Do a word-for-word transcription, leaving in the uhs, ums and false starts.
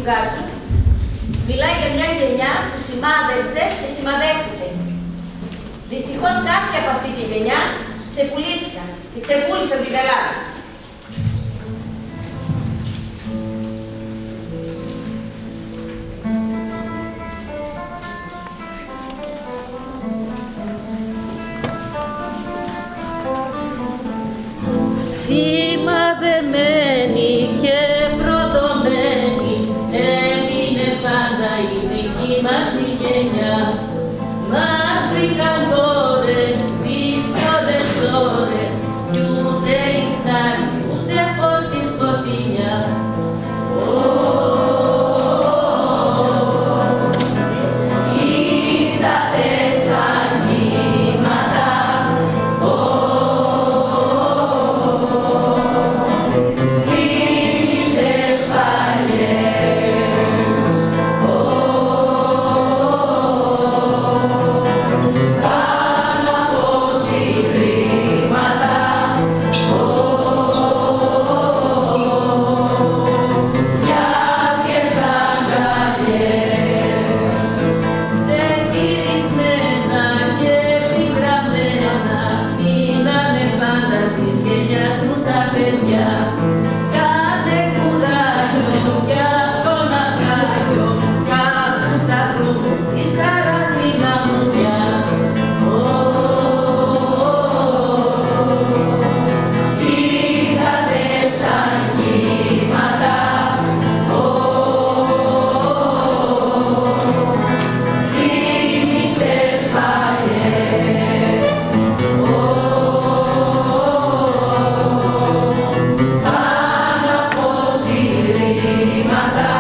Φουκάτσου μιλάει για μια γενιά που σημάδεψε και σημαδεύτηκε. Δυστυχώς κάποιοι από αυτή τη γενιά ξεπουλήθηκαν και ξεπούλησαν την Ελλάδα. Σημαδεμένη και προδομένη έμεινε πάντα η δική μας η γενιά. Μας βρήκαν δώρες τις όλες ώρες κι ούτε ηχνάρι ούτε φως στη σκοτεινιά. Ήρθατε σαν κύματα, Μάτα